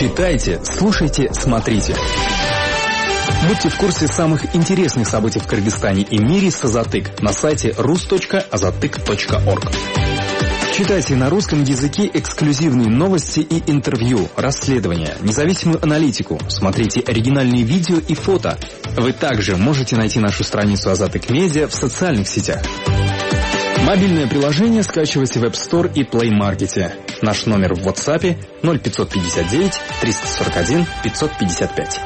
Читайте, слушайте, смотрите. Будьте в курсе самых интересных событий в Кыргызстане и мире с Азатык на сайте rus.azatyk.org. Читайте на русском языке эксклюзивные новости и интервью, расследования, независимую аналитику. Смотрите оригинальные видео и фото. Вы также можете найти нашу страницу Азатык Медиа в социальных сетях. Мобильное приложение скачивайте в App Store и Play Market. Наш номер в WhatsApp 0559 341 555.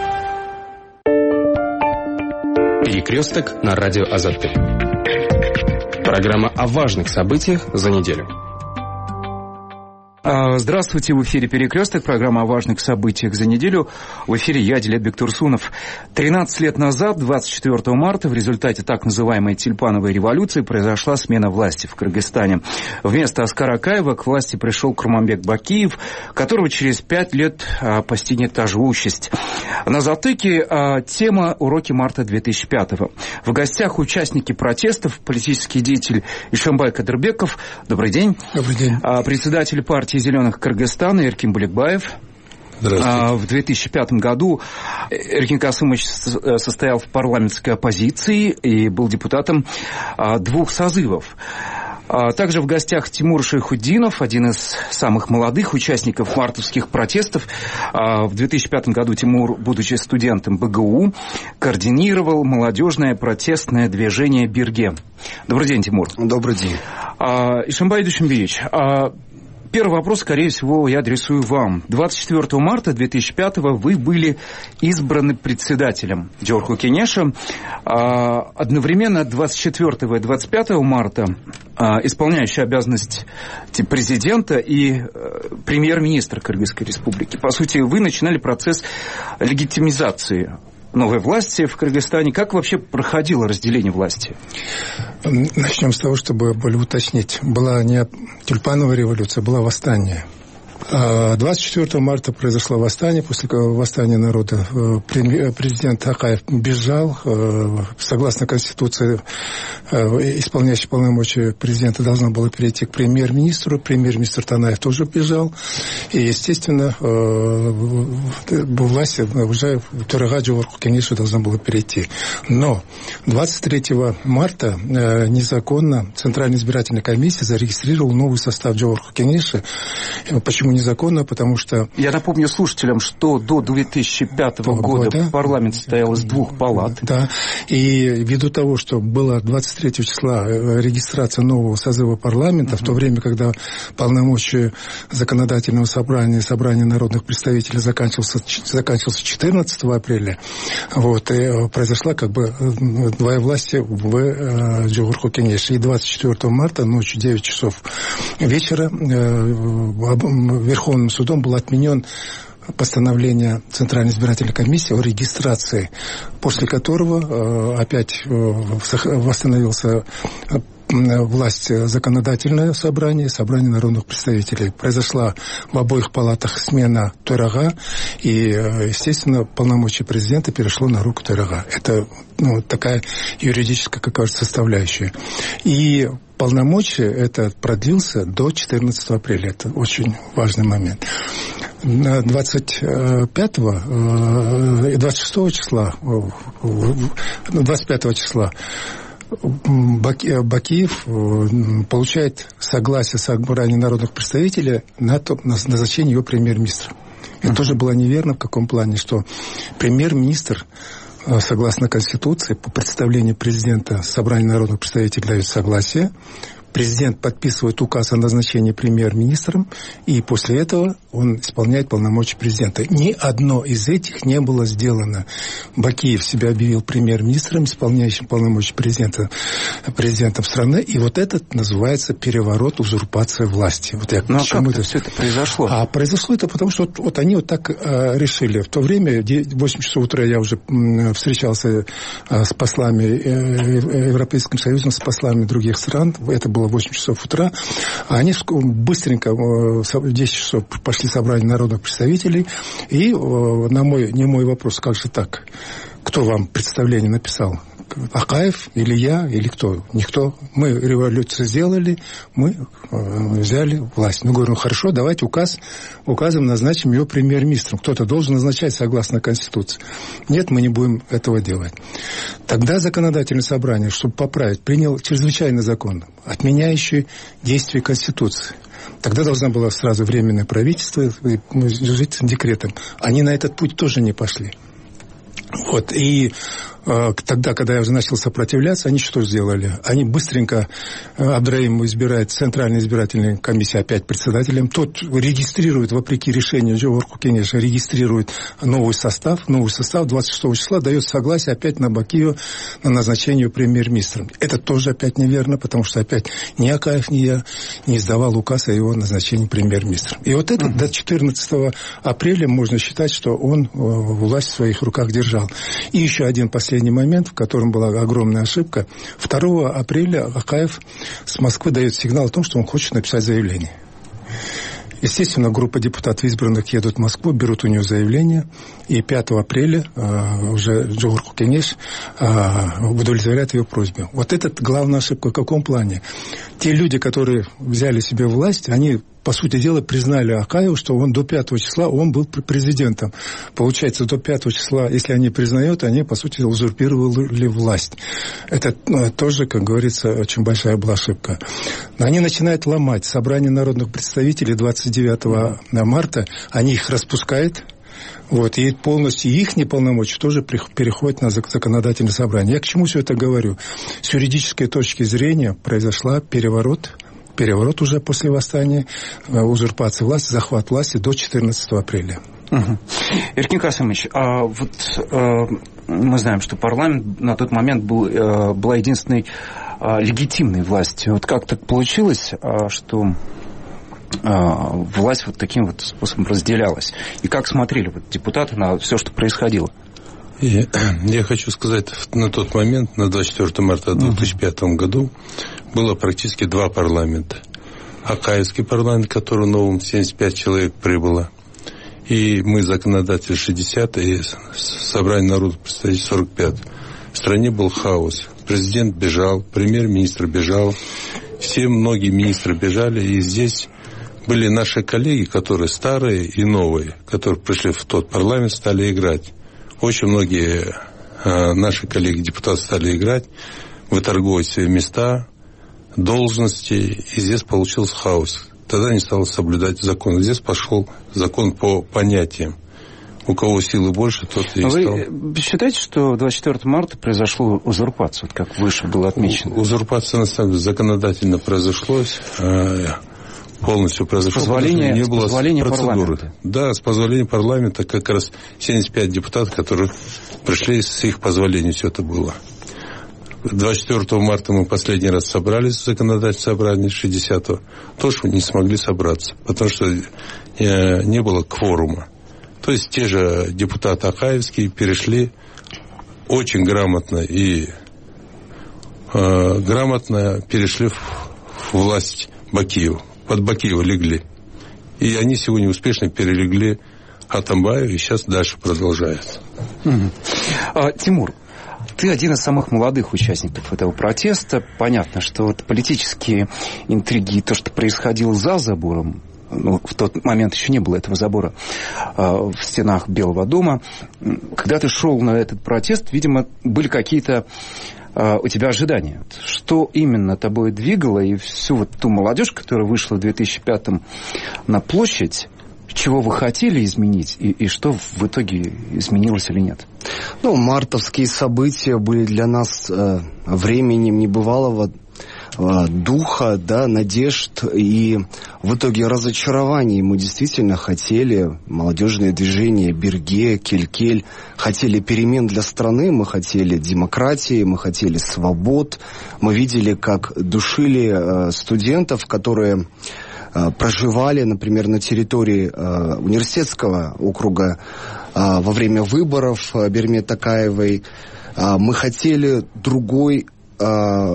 Перекресток на радио Азатык. Программа о важных событиях за неделю. Здравствуйте, в эфире «Перекресток», программа о важных событиях за неделю. В эфире я, Дилет Бектурсунов. 13 лет назад, 24 марта, в результате так называемой Тюльпановой революции произошла смена власти в Кыргызстане. Вместо Аскара Акаева к власти пришел Курманбек Бакиев, которого через 5 лет постигнет та же участь. На Затыке тема «Уроки марта 2005-го». В гостях участники протестов, политический деятель Ишембай Кадырбеков. Добрый день. Добрый день. Председатель партии «Зеленых» Кыргызстана Эркин Буликбаев. Здравствуйте. В 2005 году Эркин Касымович состоял в парламентской оппозиции и был депутатом 2 созывов. Также в гостях Тимур Шайхутдинов, один из самых молодых участников мартовских протестов. В 2005 году Тимур, будучи студентом БГУ, координировал молодежное протестное движение «Бирге». Добрый день, Тимур. Добрый день. Ишембай Душенбиевич, первый вопрос, скорее всего, я адресую вам. 24 марта 2005-го вы были избраны председателем Джорху Кенеша. Одновременно 24 и 25 марта исполняющий обязанности президента и премьер-министр Кыргызской республики. По сути, вы начинали процесс легитимизации новой власти в Кыргызстане. Как вообще проходило разделение власти? Начнем с того, чтобы более уточнить. Была не Тюльпановая революция, была восстание. 24 марта произошло восстание. После восстания народа президент Акаев бежал. Согласно Конституции, исполняющий полномочия президента должно было перейти к премьер-министру. Премьер-министр Танаев тоже бежал. И, естественно, власть уже Төрага Джорху Кенешу должна была перейти. Но 23 марта незаконно Центральная избирательная комиссия зарегистрировала новый состав Джорху Кенеша. Почему незаконно? Потому что... Я напомню слушателям, что до 2005 года парламент состоял из 2 палат. Да. И ввиду того, что было 23 числа регистрация нового созыва парламента, в то время, когда полномочия законодательного собрания, собрания народных представителей заканчивался 14 апреля, и произошла двоевластие в Джорху Кенеше. И 24 марта ночью 9 часов вечера Верховным судом был отменен постановление Центральной избирательной комиссии о регистрации, после которого опять восстановился власть законодательное собрание, собрание народных представителей. Произошла в обоих палатах смена Төрага, и, естественно, полномочия президента перешло на руку Төрага. Это такая юридическая, как кажется, составляющая. И полномочия это продлился до 14 апреля. Это очень важный момент. 25 и 26 числа, 25 числа Бакиев получает согласие собрания народных представителей на назначение его премьер-министра. Это тоже было неверно в каком плане, что премьер-министр, согласно Конституции, по представлению президента собрание народных представителей дает согласие. Президент подписывает указ о назначении премьер-министром, и после этого он исполняет полномочия президента. Ни одно из этих не было сделано. Бакиев себя объявил премьер-министром, исполняющим полномочия президентом страны, и это называется переворот, узурпация власти. Как все это произошло? А произошло это потому, что они так решили. В то время, в 8 часов утра, я уже встречался с послами Европейским Союзом, с послами других стран. Это было 8 часов утра, а они быстренько в 10 часов пошли собрание народных представителей, и на мой вопрос, как же так, кто вам представление написал, Акаев или я, или кто? Никто. Мы революцию сделали, мы взяли власть. Мы говорим, хорошо, давайте указом назначим ее премьер-министром. Кто-то должен назначать согласно Конституции. Нет, мы не будем этого делать. Тогда законодательное собрание, чтобы поправить, принял чрезвычайный закон, отменяющий действие Конституции. Тогда должна была сразу временное правительство жить декретом. Они на этот путь тоже не пошли. Вот. И тогда, когда я уже начал сопротивляться, они что сделали? Они быстренько Абдраим избирает Центральная избирательная комиссия опять председателем. Тот регистрирует, вопреки решению Джохор Кенеша, регистрирует новый состав. Новый состав 26 числа дает согласие опять на Бакиева на назначение премьер-министром. Это тоже опять неверно, потому что опять ни Акаев, ни я не издавал указ о его назначении премьер-министром. И вот это до 14 апреля можно считать, что он власть в своих руках держал. И еще один последний момент, в котором была огромная ошибка. 2 апреля Акаев с Москвы дает сигнал о том, что он хочет написать заявление. Естественно, группа депутатов избранных едут в Москву, берут у него заявление, и 5 апреля уже Джохор Кенеш удовлетворяет ее просьбе. Вот это главная ошибка в каком плане? Те люди, которые взяли себе власть, они, по сути дела, признали Акаеву, что он до 5 числа он был президентом. Получается, до 5 числа, если они признают, они, по сути, узурпировали власть. Это тоже, как говорится, очень большая была ошибка. Но они начинают ломать. Собрание народных представителей 29 марта, они их распускают. Вот, и полностью их неполномочия тоже переходят на законодательное собрание. Я к чему все это говорю? С юридической точки зрения произошла переворот уже после восстания, узурпация власти, захват власти до 14 апреля. Угу. Эркин Касымович, мы знаем, что парламент на тот момент была единственной легитимной властью. Вот как так получилось, что власть вот таким вот способом разделялась? И как смотрели вот депутаты на все, что происходило? Я хочу сказать, на тот момент, на 24 марта 2005 году, было практически 2 парламента. Акаевский парламент, который новым 75 человек прибыло, и мы, законодатели, 60, и собрание народных представителей 45. В стране был хаос. Президент бежал, премьер-министр бежал, многие министры бежали, и здесь были наши коллеги, которые старые и новые, которые пришли в тот парламент, стали играть. Очень многие наши коллеги-депутаты стали играть, выторговывать свои места, должности, и здесь получился хаос. Тогда не стало соблюдать закон. Здесь пошел закон по понятиям. У кого силы больше, тот и стал. Вы считаете, что 24 марта произошла узурпация, вот как выше было отмечено? Узурпация, на самом деле, законодательно произошло. Полностью произошло. Позволение процедуры. Парламента. Да, с позволения парламента как раз 75 депутатов, которые пришли, с их позволения все это было. 24 марта мы последний раз собрались в законодательное собрание, 60-го. Тоже не смогли собраться, потому что не было кворума. То есть те же депутаты акаевские перешли очень грамотно перешли в власть Бакиева. Под Бакиева легли. И они сегодня успешно перелегли Атамбаеву, и сейчас дальше продолжают. Тимур, ты один из самых молодых участников этого протеста. Понятно, что вот политические интриги, то, что происходило за забором, в тот момент еще не было этого забора в стенах Белого дома. Когда ты шел на этот протест, видимо, были какие-то у тебя ожидания. Что именно тобой двигало, и всю вот ту молодежь, которая вышла в 2005-м на площадь, чего вы хотели изменить, и что в итоге изменилось или нет? Мартовские события были для нас временем небывалого духа, надежд и в итоге разочарований. Мы действительно хотели, молодежное движение Берге, Кель-Кель, хотели перемен для страны, мы хотели демократии, мы хотели свобод. Мы видели, как душили студентов, которые проживали, например, на территории университетского округа во время выборов Берме Такаевой. Мы хотели другой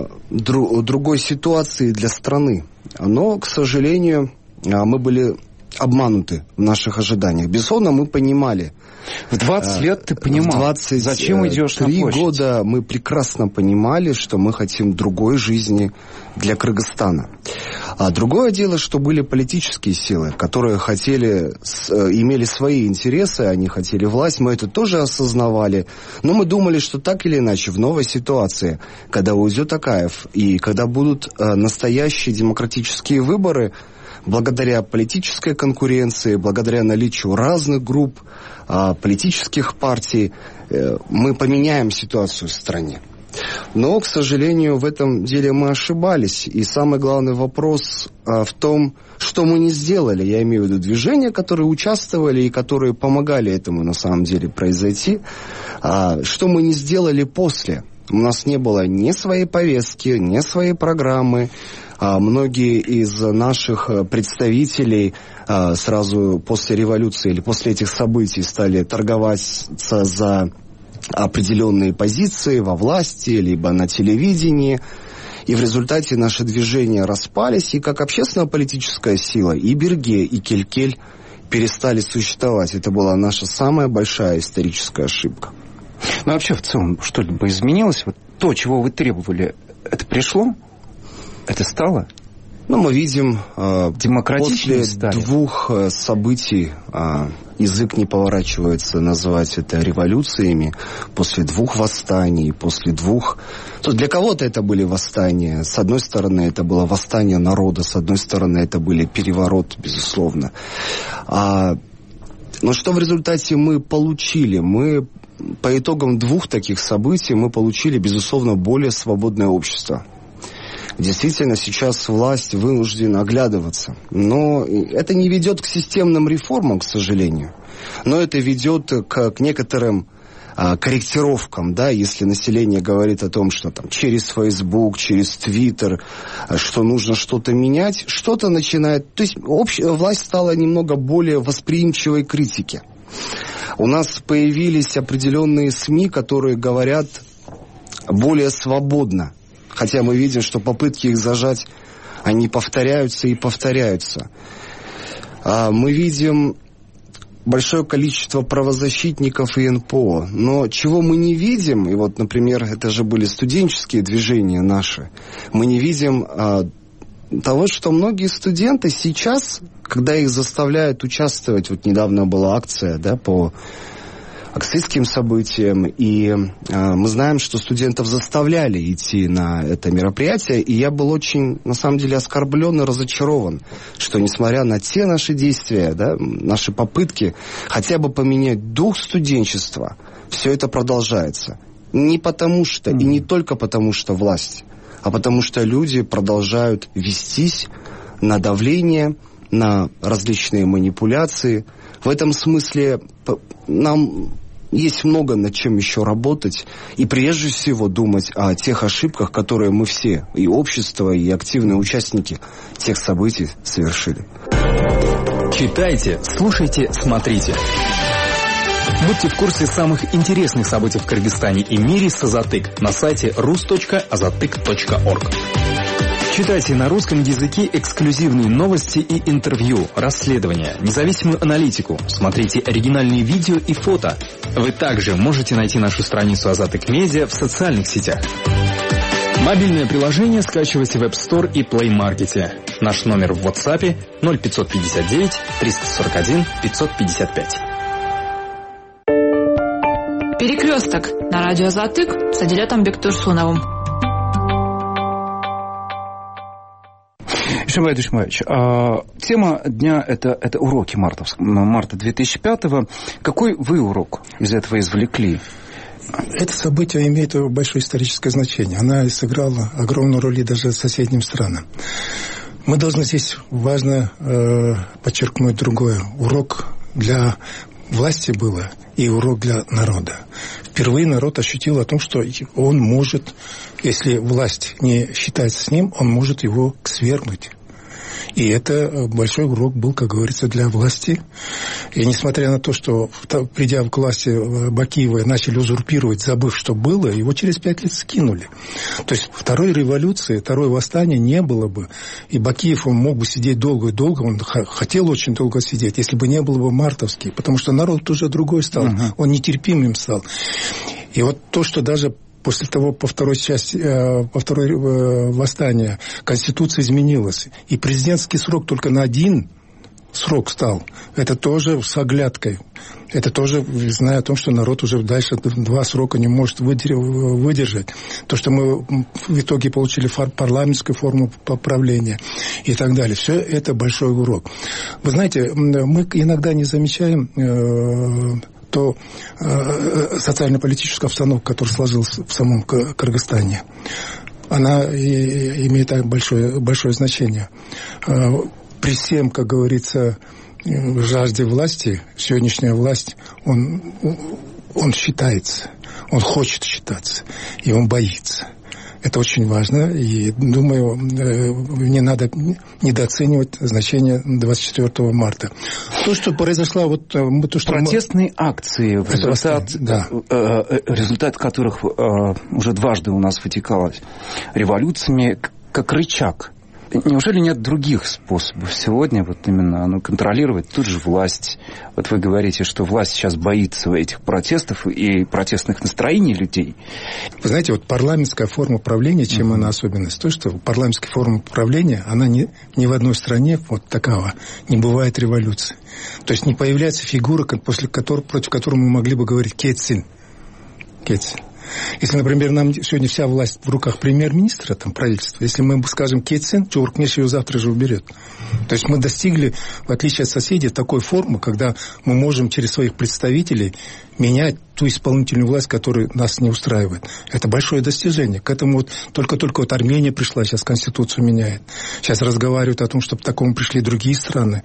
ситуации для страны. Но, к сожалению, мы были обмануты в наших ожиданиях. Безусловно, мы понимали. В 20 лет ты понимал, зачем идешь на площадь? 3 года мы прекрасно понимали, что мы хотим другой жизни для Кыргызстана. А другое дело, что были политические силы, которые имели свои интересы, они хотели власть, мы это тоже осознавали. Но мы думали, что так или иначе в новой ситуации, когда уйдет Акаев и когда будут настоящие демократические выборы, благодаря политической конкуренции, благодаря наличию разных групп, политических партий, мы поменяем ситуацию в стране. Но, к сожалению, в этом деле мы ошибались. И самый главный вопрос в том, что мы не сделали. Я имею в виду движения, которые участвовали и которые помогали этому на самом деле произойти. Что мы не сделали после. У нас не было ни своей повестки, ни своей программы. Многие из наших представителей сразу после революции или после этих событий стали торговаться за определенные позиции во власти, либо на телевидении. И в результате наши движения распались, и как общественно-политическая сила и Берге, и Келкель перестали существовать. Это была наша самая большая историческая ошибка. Ну, вообще, в целом, что-либо изменилось? Вот то, чего вы требовали, это пришло? Это стало? Ну, мы видим, после стали. 2 событий, язык не поворачивается назвать это революциями, после 2 восстаний, после 2... То для кого-то это были восстания. С одной стороны, это было восстание народа, с одной стороны, это были переворот, безусловно. Но что в результате мы получили? Мы по итогам 2 таких событий мы получили, безусловно, более свободное общество. Действительно, сейчас власть вынуждена оглядываться. Но это не ведет к системным реформам, к сожалению. Но это ведет к некоторым корректировкам, да, если население говорит о том, что там через Facebook, через Twitter, что нужно что-то менять, что-то начинает... То есть власть стала немного более восприимчивой к критике. У нас появились определенные СМИ, которые говорят более свободно. Хотя мы видим, что попытки их зажать, они повторяются и повторяются. Мы видим большое количество правозащитников и НПО. Но чего мы не видим, и вот, например, это же были студенческие движения наши, мы не видим того, что многие студенты сейчас, когда их заставляют участвовать, вот недавно была акция, да, по аксийским событиям, и мы знаем, что студентов заставляли идти на это мероприятие, и я был очень, на самом деле, оскорблен и разочарован, что несмотря на те наши действия, да, наши попытки хотя бы поменять дух студенчества, все это продолжается. Не потому что, и не только потому что власть, а потому что люди продолжают вестись на давление, на различные манипуляции. В этом смысле нам есть много над чем еще работать, и прежде всего думать о тех ошибках, которые мы все, и общество, и активные участники тех событий совершили. Читайте, слушайте, смотрите. Будьте в курсе самых интересных событий в Кыргызстане и мире с Азатык на сайте rus.azatyk.org. Читайте на русском языке эксклюзивные новости и интервью, расследования, независимую аналитику. Смотрите оригинальные видео и фото. Вы также можете найти нашу страницу Азатык Медиа в социальных сетях. Мобильное приложение скачивайте в App Store и Play Market. Наш номер в WhatsApp 0559 341 555. Перекресток на радио Азатык с Адилетом Бектурсуновым. Ишимбай Душмаевич, тема дня – это уроки марта 2005-го. Какой вы урок из этого извлекли? Это событие имеет большое историческое значение. Она сыграла огромную роль и даже соседним странам. Мы должны здесь важно подчеркнуть другое. Урок для власти было и урок для народа. Впервые народ ощутил о том, что он может, если власть не считается с ним, он может его свергнуть. И это большой урок был, как говорится, для власти. И несмотря на то, что, придя к власти, Бакиева начали узурпировать, забыв, что было, его через 5 лет скинули. То есть второй революции, второе восстание не было бы. И Бакиев, он мог бы сидеть долго и долго, он хотел очень долго сидеть, если бы не было бы мартовский. Потому что народ уже другой стал, он нетерпимым стал. И вот то, что даже после того, по второй восстания Конституция изменилась, и президентский срок только на 1 срок стал, это тоже с оглядкой. Это тоже, зная о том, что народ уже дальше 2 срока не может выдержать. То, что мы в итоге получили парламентскую форму правления и так далее. Все это большой урок. Вы знаете, мы иногда не замечаем то социально-политическая обстановка, которая сложилась в самом Кыргызстане, она имеет большое значение. При всем, как говорится, жажде власти, сегодняшняя власть, он считается, он хочет считаться, и он боится. Это очень важно, и, думаю, не надо недооценивать значение 24 марта. То, что произошло... Протестные акции, результат которых уже дважды у нас вытекалось революциями, как рычаг. Неужели нет других способов сегодня вот именно контролировать тут же власть? Вот вы говорите, что власть сейчас боится этих протестов и протестных настроений людей. Вы знаете, вот парламентская форма правления, чем она особенность? То, что парламентская форма правления, она ни в одной стране вот такого не бывает революции. То есть не появляется фигура, против которой мы могли бы говорить «кетсин». Если, например, нам сегодня вся власть в руках премьер-министра, правительства, если мы скажем «кетсин», Чуркмеш ее завтра же уберет. То есть мы достигли, в отличие от соседей, такой формы, когда мы можем через своих представителей менять ту исполнительную власть, которая нас не устраивает. Это большое достижение. К этому только Армения пришла, сейчас Конституцию меняет. Сейчас разговаривают о том, чтобы к такому пришли другие страны.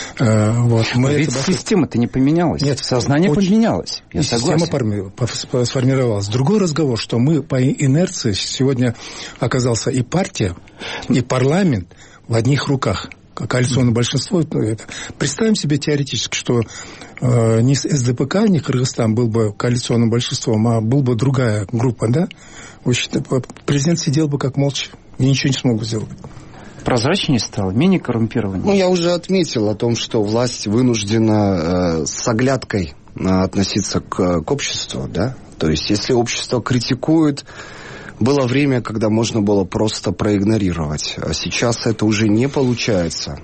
Ведь система-то не поменялась. Нет, сознание поменялось. Я согласен. Система сформировалась. Другой разговор, что мы по инерции сегодня оказался и партия, и парламент в одних руках. Коалиционное большинство. Представим себе теоретически, что не СДПК, не Кыргызстан был бы коалиционным большинством, а был бы другая группа, да? Президент сидел бы как молча и ничего не смог бы сделать. Прозрачнее стало, менее коррумпированнее. Я уже отметил о том, что власть вынуждена с оглядкой относиться к обществу, да? То есть, если общество критикует, было время, когда можно было просто проигнорировать. А сейчас это уже не получается.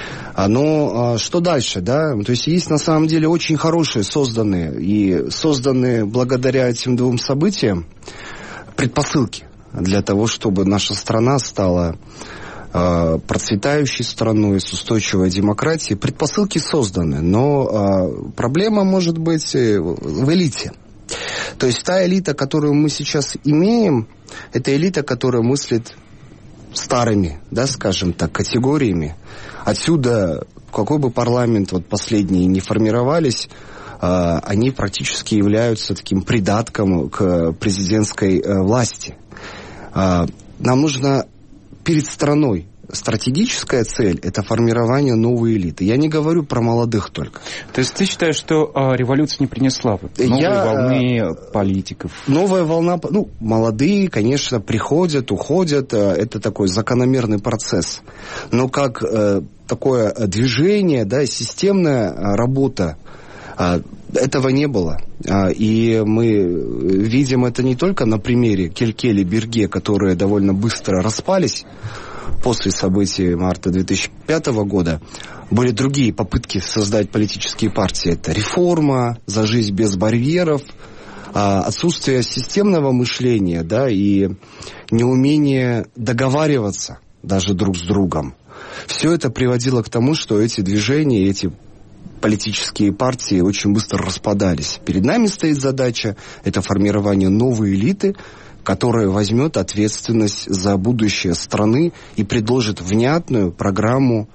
Но что дальше, да? То есть, есть на самом деле очень хорошие созданные благодаря этим 2 событиям предпосылки для того, чтобы наша страна стала процветающей страной с устойчивой демократией. Предпосылки созданы, но проблема может быть в элите. То есть та элита, которую мы сейчас имеем, это элита, которая мыслит старыми, да, скажем так, категориями. Отсюда, какой бы парламент последние не формировались, они практически являются таким придатком к президентской власти. Нам нужно перед страной стратегическая цель – это формирование новой элиты. Я не говорю про молодых только. То есть ты считаешь, что революция не принесла новой волны политиков? Новая волна... молодые, конечно, приходят, уходят. Это такой закономерный процесс. Но как такое движение, да, системная работа, этого не было. И мы видим это не только на примере Келкели, Берге, которые довольно быстро распались после событий марта 2005 года. Были другие попытки создать политические партии. Это реформа, за жизнь без барьеров, отсутствие системного мышления, да, и неумение договариваться даже друг с другом. Все это приводило к тому, что эти движения, эти политические партии очень быстро распадались. Перед нами стоит задача – это формирование новой элиты, которая возьмет ответственность за будущее страны и предложит внятную программу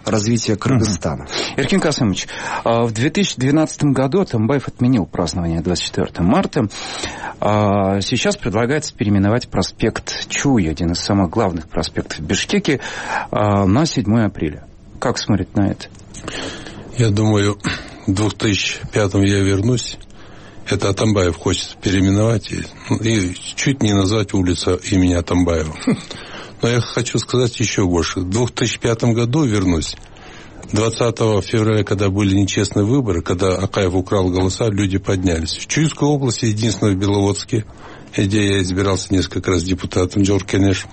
развития Кыргызстана. Эркин Касымович, в 2012 году Атамбаев отменил празднование 24 марта. Сейчас предлагается переименовать проспект Чуй, один из самых главных проспектов в Бишкеке, на 7 апреля. Как смотрит на это? Я думаю, в 2005-м я вернусь. Это Атамбаев хочет переименовать и чуть не назвать улицу имени Атамбаева. Но я хочу сказать еще больше. В 2005 году вернусь. 20 февраля, когда были нечестные выборы, когда Акаев украл голоса, люди поднялись. В Чуйской области, единственное в Беловодске, где я избирался несколько раз депутатом, Джор Кенеш,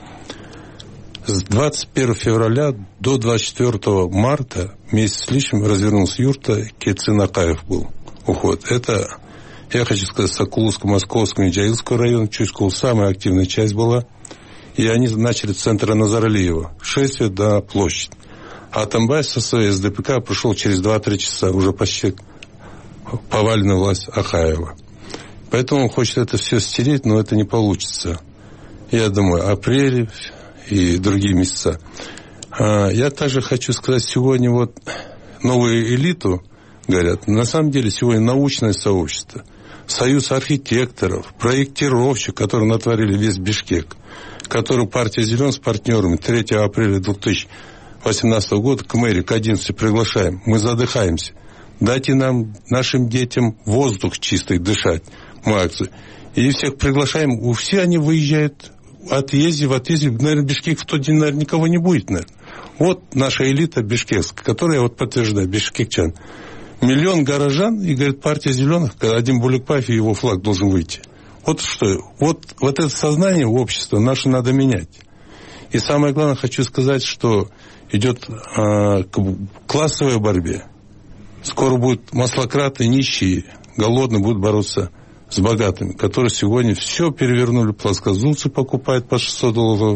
с 21 февраля до 24 марта, месяц с лишним, развернулся юрта, Кецин Акаев был уход. Это, я хочу сказать, Сокуловско-Московского и Джаилского района, Чуйского, самая активная часть была. И они начали с центра Назаралиева, шествие до площади. А Атамбаев со своей СДПК прошел через 2-3 часа, уже почти поваленная власть Акаева. Поэтому он хочет это все стереть, но это не получится. Я думаю, апрель и другие месяца. Я также хочу сказать, сегодня вот новую элиту, говорят, на самом деле сегодня научное сообщество, союз архитекторов, проектировщиков, которые натворили весь Бишкек, которую партия «Зеленых» с партнерами 3 апреля 2018 года к мэрии, к 11 приглашаем. Мы задыхаемся. Дайте нам, нашим детям, воздух чистый дышать. Мы акцию. И всех приглашаем. Все они выезжают в отъезде. Наверное, Бишкек в тот день, наверное, никого не будет, наверное. Вот наша элита бишкекская, которая, я вот подтверждаю, бишкекчан. 1 миллион горожан, и, говорит, партия «Зеленых», когда один Булыкбаев и его флаг должен выйти. Вот что, вот это сознание общества наше надо менять. И самое главное, хочу сказать, что идет классовая борьба. Скоро будут маслократы, нищие, голодные будут бороться с богатыми, которые сегодня все перевернули, плоскозубцы покупают по $600,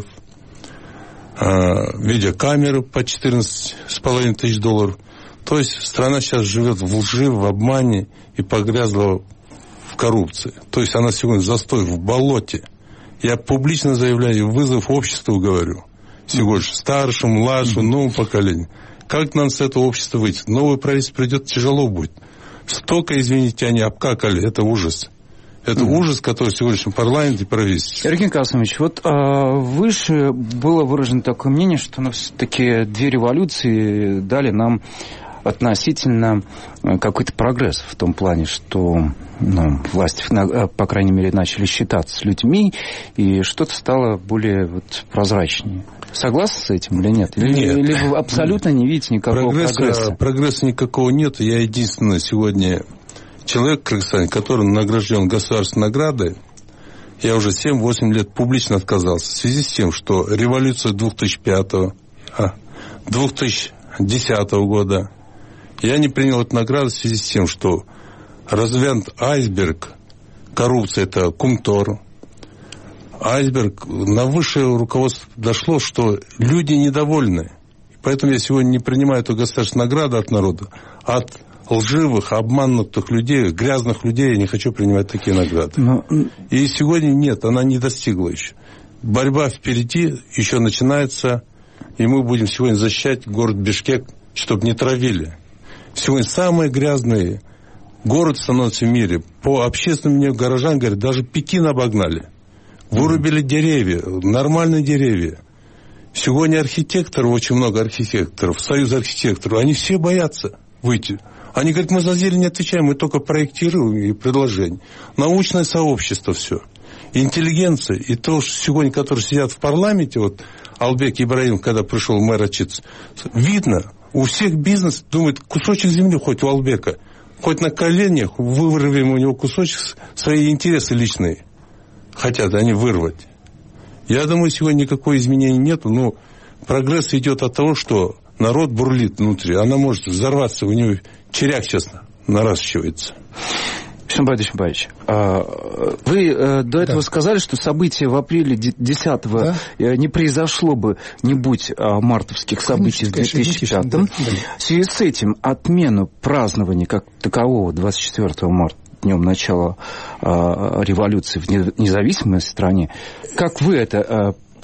видеокамеры по $14,5 тысяч. То есть страна сейчас живет в лжи, в обмане и погрязла в коррупции. То есть она сегодня застой в болоте. Я публично заявляю, вызов обществу говорю. Сегодня старшим, младшим, новому поколению. Как нам с этого общества выйти? Новое правительство придет, тяжело будет. Столько, извините, они обкакали. Это ужас. Это ужас, который в сегодняшнем парламенте и правительстве. Эркин Касымович, вот выше было выражено такое мнение, что все-таки 2 революции дали нам относительно какой-то прогресс в том плане, что власти, по крайней мере, начали считаться с людьми, и что-то стало более прозрачнее. Согласны с этим или нет? Нет. Или вы абсолютно не видите никакого прогресса? Прогресса никакого нет. Я единственный сегодня человек в Кыргызстане, который награжден государственной наградой. Я уже 7-8 лет публично отказался в связи с тем, что революция 2010 года, я не принял эту награду в связи с тем, что развернут айсберг коррупции, это Кумтор. Айсберг, на высшее руководство дошло, что люди недовольны. Поэтому я сегодня не принимаю эту государственную награду от народа. От лживых, обманутых людей, грязных людей я не хочу принимать такие награды. И сегодня нет, она не достигла еще. Борьба впереди еще начинается, и мы будем сегодня защищать город Бишкек, чтобы не травили. Сегодня самый грязный город становится в мире. По общественному мнению горожан, говорят, даже Пекин обогнали. Вырубили деревья, нормальные деревья. Сегодня архитекторов, очень много архитекторов, союз архитекторов, они все боятся выйти. Они говорят, мы за зелень не отвечаем, мы только проектируем и предложения. Научное сообщество все. Интеллигенция. И то, что сегодня, которые сидят в парламенте, вот Албек Ибраимов, когда пришел мэр отчиться, видно, у всех бизнес думает, кусочек земли хоть у Албека, хоть на коленях вырвем у него кусочек, свои интересы личные. Хотят они вырвать. Я думаю, сегодня никакого изменения нет, но прогресс идет от того, что народ бурлит внутри. Она может взорваться, у него черяк сейчас наращивается. Шамбай Душамбаевич, вы до этого сказали, что события в апреле 10-го не произошло бы, не будь мартовских событий в 2005-м. В связи с этим отмену празднования как такового 24 марта, днем начала революции в независимой стране, как вы это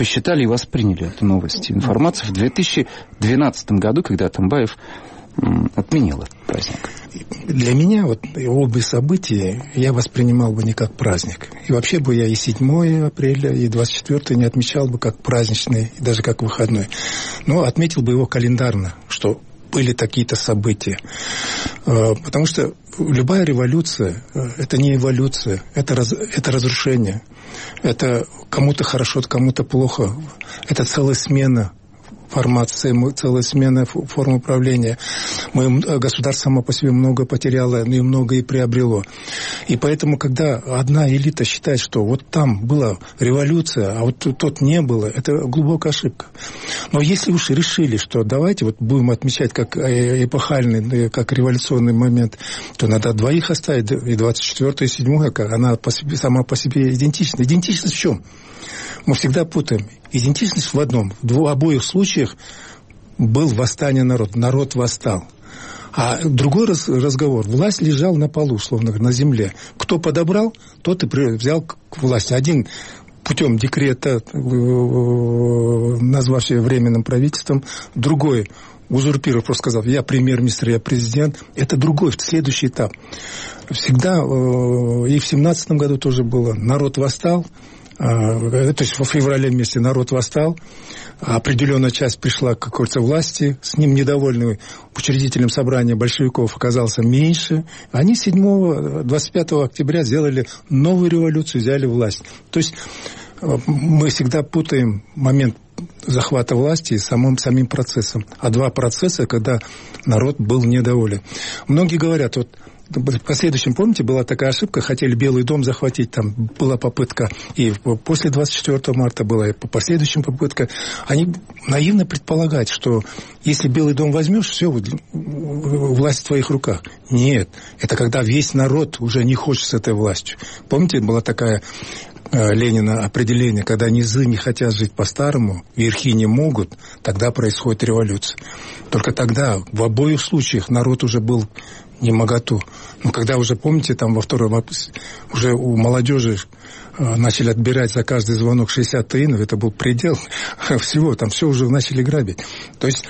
посчитали и восприняли эту новость, информацию в 2012 году, когда Атамбаев отменил этот праздник? Для меня вот обе события я воспринимал бы не как праздник. И вообще бы я и 7 апреля, и 24 не отмечал бы как праздничный, и даже как выходной. Но отметил бы его календарно, что были такие-то события. Потому что любая революция – это не эволюция, это разрушение. Это кому-то хорошо, кому-то плохо. Это целая смена формации, целая смена форм управления. Государство само по себе много потеряло, но и много и приобрело. И поэтому, когда одна элита считает, что вот там была революция, а вот тут не было, это глубокая ошибка. Но если уж решили, что давайте вот будем отмечать как эпохальный, как революционный момент, то надо двоих оставить, и 24-я, и 7-я, она сама по себе идентична. Идентичность в чем? Мы всегда путаем. Идентичность в одном. В обоих случаях был восстание народа. Народ восстал. А другой разговор. Власть лежала на полу, условно, на земле. Кто подобрал, тот и взял к власти. Один путем декрета, назвав себя временным правительством. Другой узурпировав, просто сказав, я премьер-министр, я президент. Это другой, следующий этап. Всегда, и в 17 году тоже было. Народ восстал. То есть во феврале месяце народ восстал, определенная часть пришла к какой-то власти, с ним недовольный учредителем собрания большевиков оказался меньше. Они 25 октября сделали новую революцию, взяли власть. То есть мы всегда путаем момент захвата власти с самим процессом. А два процесса, когда народ был недоволен. Многие говорят, вот в последующем, помните, была такая ошибка, хотели Белый дом захватить, там была попытка, и после 24 марта была, и по последующим попытка. Они наивно предполагают, что если Белый дом возьмешь, все, власть в твоих руках. Нет, это когда весь народ уже не хочет с этой властью. Помните, была такая Ленина определение, когда низы не хотят жить по-старому, верхи не могут, тогда происходит революция. Только тогда, в обоих случаях, народ уже был немоготу. Но когда уже, помните, там во втором уже у молодежи начали отбирать за каждый звонок 60 тиынов, это был предел всего, там все уже начали грабить. То есть,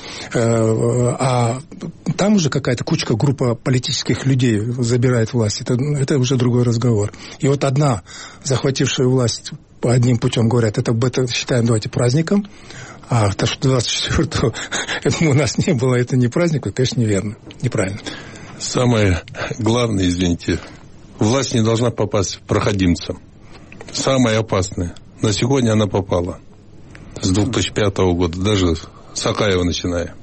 а там уже какая-то кучка, группа политических людей забирает власть. Это уже другой разговор. И вот одна, захватившая власть по одним путем, говорят, это считаем, давайте, праздником, а то, что 24-го у нас не было, это не праздник, это, конечно, неверно, неправильно. Самое главное, извините, власть не должна попасть проходимцам. Самое опасное. На сегодня она попала. С 2005 года, даже с Акаева начиная.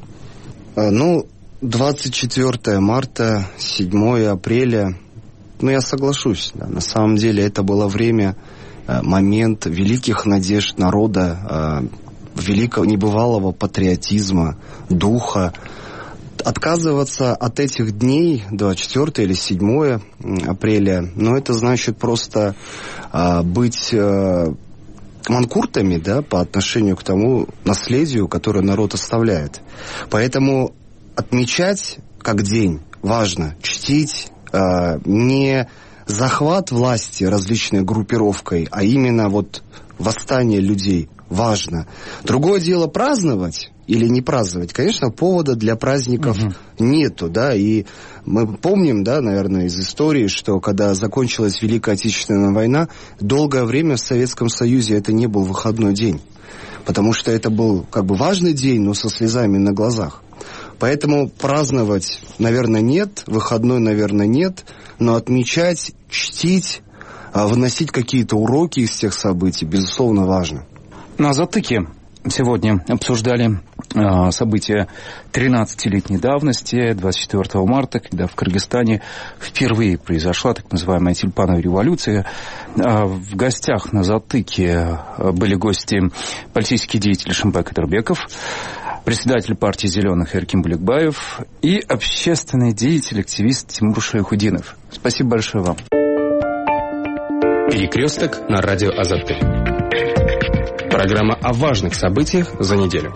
24 марта, 7 апреля, я соглашусь. Да, на самом деле это было время, момент великих надежд народа, великого небывалого патриотизма, духа. Отказываться от этих дней, 24 или 7 апреля, это значит просто быть манкуртами, да, по отношению к тому наследию, которое народ оставляет. Поэтому отмечать как день важно, чтить не захват власти различной группировкой, а именно восстание людей важно. Другое дело праздновать или не праздновать. Конечно, повода для праздников нету, да, и мы помним, да, наверное, из истории, что когда закончилась Великая Отечественная война, долгое время в Советском Союзе это не был выходной день, потому что это был важный день, но со слезами на глазах. Поэтому праздновать, наверное, нет, выходной, наверное, нет, но отмечать, чтить, выносить какие-то уроки из тех событий, безусловно, важно. На «Затыке» сегодня обсуждали события 13-летней давности, 24 марта, когда в Кыргызстане впервые произошла так называемая тюльпановая революция. В гостях на «Затыке» были гости политический деятель Шимбай Кадырбеков, председатель партии «Зеленых» Эркин Буликбаев и общественный деятель, активист Тимур Шайхутдинов. Спасибо большое вам. Перекресток на радио «Азаттык». Программа о важных событиях за неделю.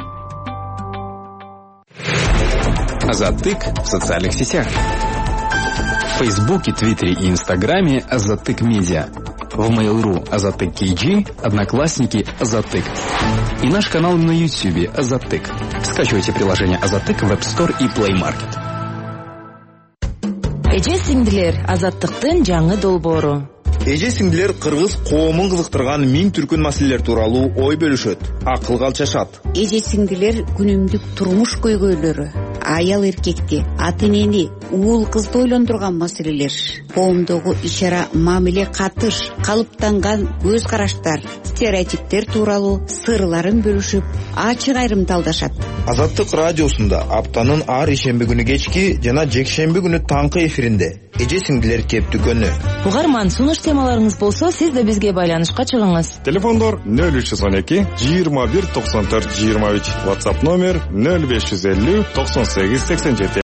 «Азаттык» в социальных сетях. В Фейсбуке, Твиттере и Инстаграме «Азаттык Медиа». В Mail.ru Азаттык KG, Одноклассники Азаттык. И наш канал на YouTube Азаттык. Скачивайте приложение Азаттык в App Store и Play Market. Эже сиңдилер, Азаттыктын жаңы долбоору. Эже сиңдилер кыргыз коомун кызыктырган миң түркүн маселелер тууралуу ой бөлүшөт, акылга алчашат. Эже сиңдилер күнүмдүк турмуш көйгөйлөрү, аял эркекти, ата энени, уул кызды ойлондурган маселелер, коомдогу иш-ара мамиле катыш, калыптанган көз караштар, стереотиптер тууралуу сырларын бөлүшүп, ачык айрымдалдашат. Азаттык радиосунда аптанын ар ишемби күнү кечки жана жекшемби күнү таңкы эфиринде эже сиңдилер кептүкөнү. Угарман, сунуш темаларыңыз болсо, сиз да бизге байланышка чыгыңыз. Телефондор 0312 21 94 23, WhatsApp номер 0550 98 87.